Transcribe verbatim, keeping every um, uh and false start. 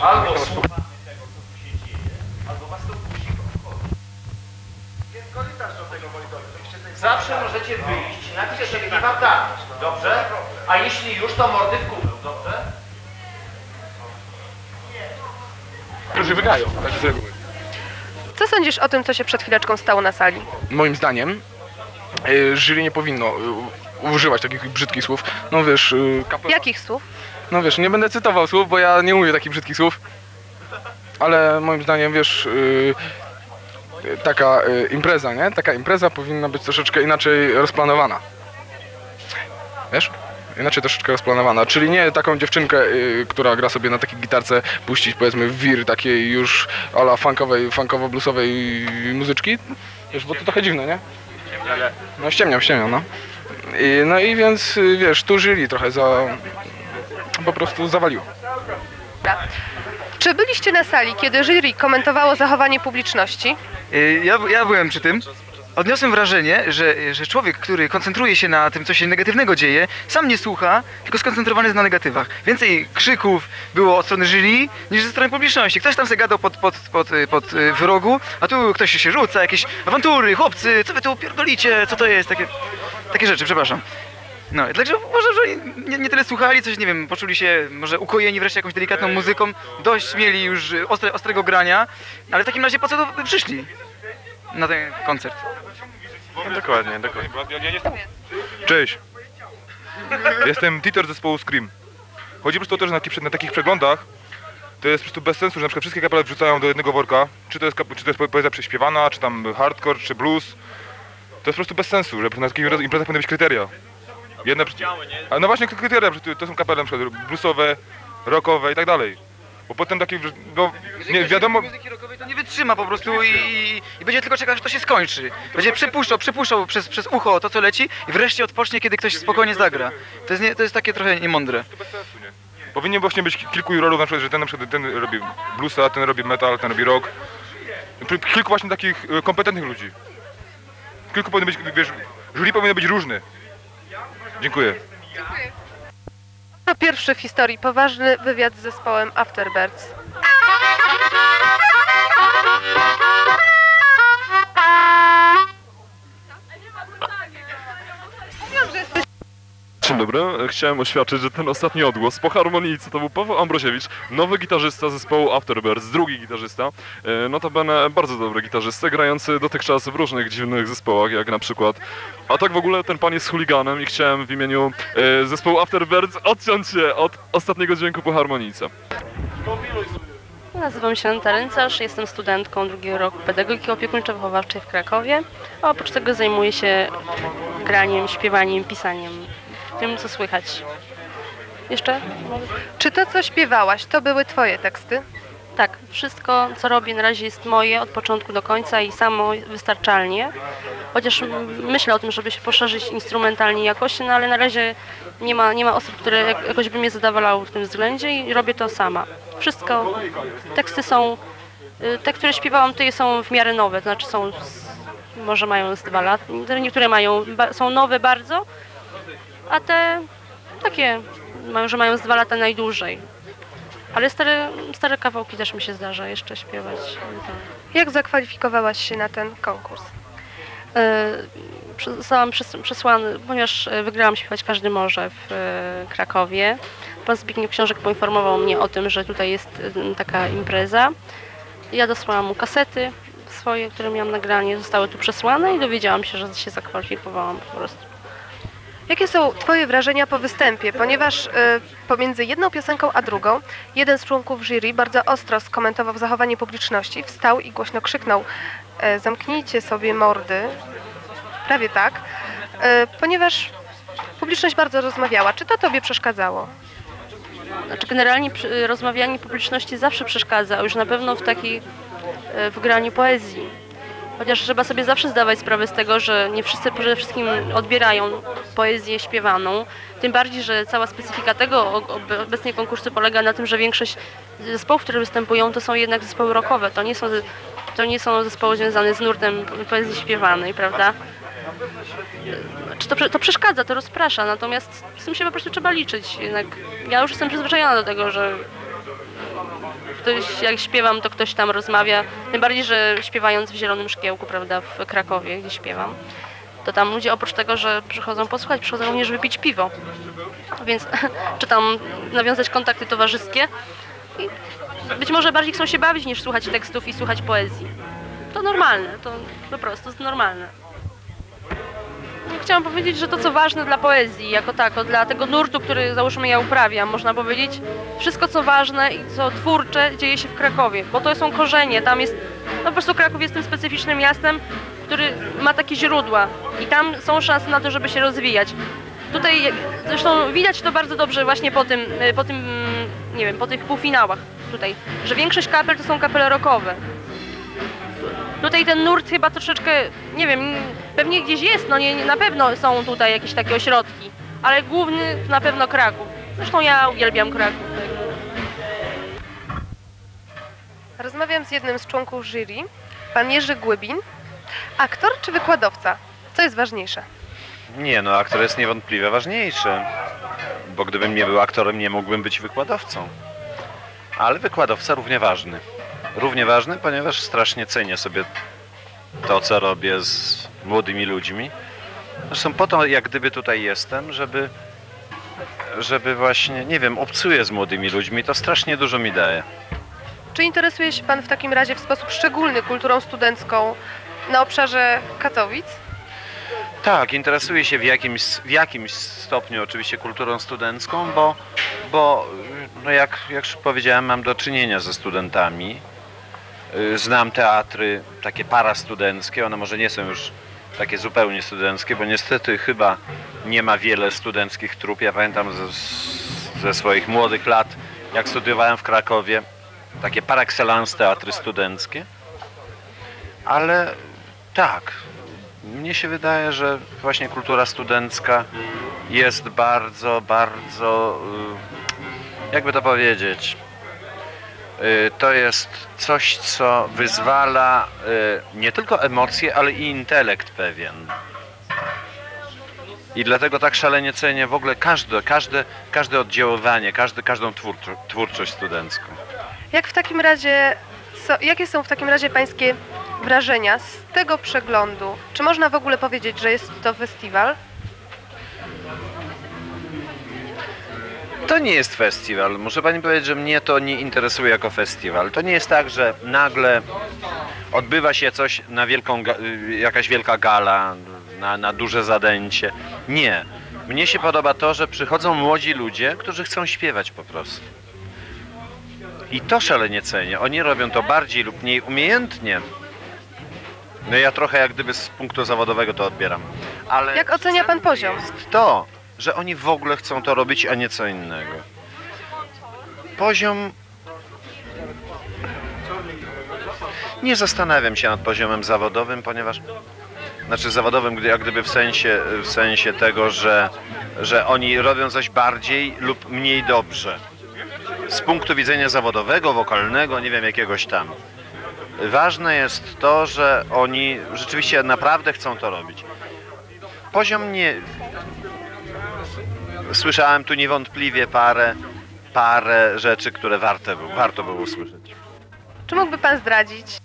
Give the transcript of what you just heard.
Albo słuchamy tego, co tu się dzieje, albo was to musi obchodzić. Jest korytarz do tego monitoru. Zawsze możecie wyjść, napisać się i wam dać, dobrze? A jeśli już, to mordy w kubeł, dobrze? Którzy wygrają, tak z reguły. Co sądzisz o tym, co się przed chwileczką stało na sali? Moim zdaniem y, jury nie powinno y, używać takich brzydkich słów. No wiesz, y, kapela... Jakich słów? No wiesz, nie będę cytował słów, bo ja nie mówię takich brzydkich słów. Ale moim zdaniem, wiesz, y, taka y, impreza, nie? Taka impreza powinna być troszeczkę inaczej rozplanowana. Wiesz? Inaczej troszeczkę rozplanowana, czyli nie taką dziewczynkę, y, która gra sobie na takiej gitarce, puścić powiedzmy w wir takiej już ala funkowej, funkowo-bluesowej muzyczki, wiesz, bo to trochę dziwne, nie? No ściemniam, ściemniam, no. I, no i więc, y, wiesz, tu jury trochę za... po prostu zawaliło. Dobra. Czy byliście na sali, kiedy jury komentowało zachowanie publiczności? Y, Ja, ja byłem przy tym. Odniosłem wrażenie, że, że człowiek, który koncentruje się na tym, co się negatywnego dzieje, sam nie słucha, tylko skoncentrowany jest na negatywach. Więcej krzyków było od strony jury niż ze strony publiczności. Ktoś tam se gadał pod, pod, pod, pod y, w rogu, a tu ktoś się rzuca, jakieś awantury, chłopcy, co wy tu pierdolicie, co to jest, takie, takie rzeczy, przepraszam. No, także uważam, że oni nie, nie tyle słuchali, coś, nie wiem, poczuli się może ukojeni wreszcie jakąś delikatną muzyką, dość mieli już ostre, ostrego grania, ale w takim razie po co to przyszli na ten koncert? No, dokładnie, dokładnie. Cześć. Jestem Titor z zespołu Scream. Chodzi po prostu o to, że na, takich- na takich przeglądach to jest po prostu bez sensu, że na przykład wszystkie kapele wrzucają do jednego worka. Czy to jest, kap- czy to jest po- poezja prześpiewana, czy tam hardcore, czy blues. To jest po prostu bez sensu, że na takich imprezach powinny być kryteria. Jedne, a no właśnie kryteria, że to są kapele na przykład bluesowe, rockowe i tak dalej. Bo potem takie, no nie wiadomo... Muzyki rockowej to nie wytrzyma po prostu i, i będzie tylko czekał, aż to się skończy. Będzie przypuszczał, przypuszczał przez, przez ucho to, co leci i wreszcie odpocznie, kiedy ktoś spokojnie zagra. To jest, nie, to jest takie trochę niemądre. To bez sensu, nie? Powinien właśnie być kilku jurorów, na przykład, że ten na przykład ten robi bluesa, ten robi metal, ten robi rock. Kilku właśnie takich e, kompetentnych ludzi. Kilku powinno być, wiesz, jury powinno być różne. Dziękuję. To pierwszy w historii poważny wywiad z zespołem Afterbirds. Dzień dobry, chciałem oświadczyć, że ten ostatni odgłos po harmonijce to był Paweł Ambroziewicz, nowy gitarzysta zespołu Afterbirds, drugi gitarzysta, e, notabene bardzo dobry gitarzysta, grający dotychczas w różnych dziwnych zespołach, jak na przykład... A tak w ogóle ten pan jest chuliganem i chciałem w imieniu e, zespołu Afterbirds odciąć się od ostatniego dźwięku po harmonijce. Nazywam się Aneta Ręcarz, jestem studentką drugiego roku pedagogiki opiekuńczo-wychowawczej w Krakowie, a oprócz tego zajmuję się graniem, śpiewaniem, pisaniem, tym co słychać. Jeszcze? Czy to, co śpiewałaś, to były twoje teksty? Tak, wszystko co robię na razie jest moje od początku do końca i samo wystarczalnie. Chociaż myślę o tym, żeby się poszerzyć instrumentalnie jakoś, no ale na razie nie ma, nie ma osób, które jakoś by mnie zadowalały w tym względzie i robię to sama. Wszystko, teksty są, te, które śpiewałam tutaj są w miarę nowe, to znaczy są, z, może mają z dwa lata, niektóre mają, są nowe bardzo, a te takie, że mają z dwa lata najdłużej. Ale stare, stare kawałki też mi się zdarza jeszcze śpiewać. Jak zakwalifikowałaś się na ten konkurs? Zostałam przesłany, ponieważ wygrałam śpiewać Każdy może w Krakowie. Pan Zbigniew Książek poinformował mnie o tym, że tutaj jest taka impreza. Ja dosłałam mu kasety swoje, które miałam nagranie, zostały tu przesłane i dowiedziałam się, że się zakwalifikowałam po prostu. Jakie są twoje wrażenia po występie? Ponieważ y, pomiędzy jedną piosenką a drugą jeden z członków jury bardzo ostro skomentował zachowanie publiczności, wstał i głośno krzyknął: y, zamknijcie sobie mordy, prawie tak, y, ponieważ publiczność bardzo rozmawiała. Czy to tobie przeszkadzało? Znaczy generalnie przy, rozmawianie publiczności zawsze przeszkadza, a już na pewno w takiej, w graniu poezji. Chociaż trzeba sobie zawsze zdawać sprawę z tego, że nie wszyscy przede wszystkim odbierają poezję śpiewaną. Tym bardziej, że cała specyfika tego obecnie konkursu polega na tym, że większość zespołów, które występują, to są jednak zespoły rockowe. To nie są, to nie są zespoły związane z nurtem poezji śpiewanej, prawda? To, to przeszkadza, to rozprasza, natomiast z tym się po prostu trzeba liczyć. Jednak ja już jestem przyzwyczajona do tego, że ktoś, jak śpiewam, to ktoś tam rozmawia. Tym bardziej, że śpiewając w Zielonym Szkiełku, prawda, w Krakowie, gdzie śpiewam, to tam ludzie oprócz tego, że przychodzą posłuchać, przychodzą również wypić piwo. Więc czy tam nawiązać kontakty towarzyskie. I być może bardziej chcą się bawić niż słuchać tekstów i słuchać poezji. To normalne, to po prostu jest normalne. Chciałam powiedzieć, że to co ważne dla poezji jako tako, dla tego nurtu, który załóżmy ja uprawiam, można powiedzieć, wszystko co ważne i co twórcze dzieje się w Krakowie, bo to są korzenie, tam jest, no po prostu Kraków jest tym specyficznym miastem, który ma takie źródła i tam są szanse na to, żeby się rozwijać. Tutaj zresztą widać to bardzo dobrze właśnie po tym, po tym, nie wiem, po tych półfinałach tutaj, że większość kapel to są kapele rockowe. Tutaj ten nurt chyba troszeczkę, nie wiem, pewnie gdzieś jest, no nie, nie, na pewno są tutaj jakieś takie ośrodki, ale główny to na pewno Kraków. Zresztą ja uwielbiam Kraków. Rozmawiam z jednym z członków jury, pan Jerzy Głybin. Aktor czy wykładowca? Co jest ważniejsze? Nie, no aktor jest niewątpliwie ważniejszy, bo gdybym nie był aktorem, nie mógłbym być wykładowcą. Ale wykładowca równie ważny. Równie ważny, ponieważ strasznie cenię sobie to, co robię z młodymi ludźmi. Zresztą po to, jak gdyby tutaj jestem, żeby, żeby właśnie, nie wiem, obcuję z młodymi ludźmi, to strasznie dużo mi daje. Czy interesuje się pan w takim razie w sposób szczególny kulturą studencką na obszarze Katowic? Tak, interesuję się w jakimś, w jakimś stopniu oczywiście kulturą studencką, bo, bo no jak, jak już powiedziałem, mam do czynienia ze studentami. Znam teatry takie parastudenckie, one może nie są już takie zupełnie studenckie, bo niestety chyba nie ma wiele studenckich trup. Ja pamiętam ze, ze swoich młodych lat, jak studiowałem w Krakowie, takie par excellence teatry studenckie. Ale tak, mnie się wydaje, że właśnie kultura studencka jest bardzo, bardzo, jakby to powiedzieć, to jest coś, co wyzwala nie tylko emocje, ale i intelekt pewien. I dlatego tak szalenie cenię w ogóle każde, każde, każde oddziaływanie, każde, każdą twórczo, twórczość studencką. Jak w takim razie, so, jakie są w takim razie pańskie wrażenia z tego przeglądu? Czy można w ogóle powiedzieć, że jest to festiwal? To nie jest festiwal. Muszę pani powiedzieć, że mnie to nie interesuje jako festiwal. To nie jest tak, że nagle odbywa się coś na wielką, jakaś wielka gala, na, na duże zadęcie. Nie. Mnie się podoba to, że przychodzą młodzi ludzie, którzy chcą śpiewać po prostu. I to szalenie cenię. Oni robią to bardziej lub mniej umiejętnie. No ja trochę jak gdyby z punktu zawodowego to odbieram. Ale Jak ocenia pan poziom? jest to, że oni w ogóle chcą to robić, a nie co innego. Poziom... Nie zastanawiam się nad poziomem zawodowym, ponieważ... Znaczy zawodowym, gdy, jak gdyby w sensie, w sensie tego, że, że oni robią coś bardziej lub mniej dobrze. Z punktu widzenia zawodowego, wokalnego, nie wiem, jakiegoś tam. Ważne jest to, że oni rzeczywiście naprawdę chcą to robić. Poziom nie... Słyszałem tu niewątpliwie parę, parę rzeczy, które warte było, warto było usłyszeć. Czy mógłby pan zdradzić,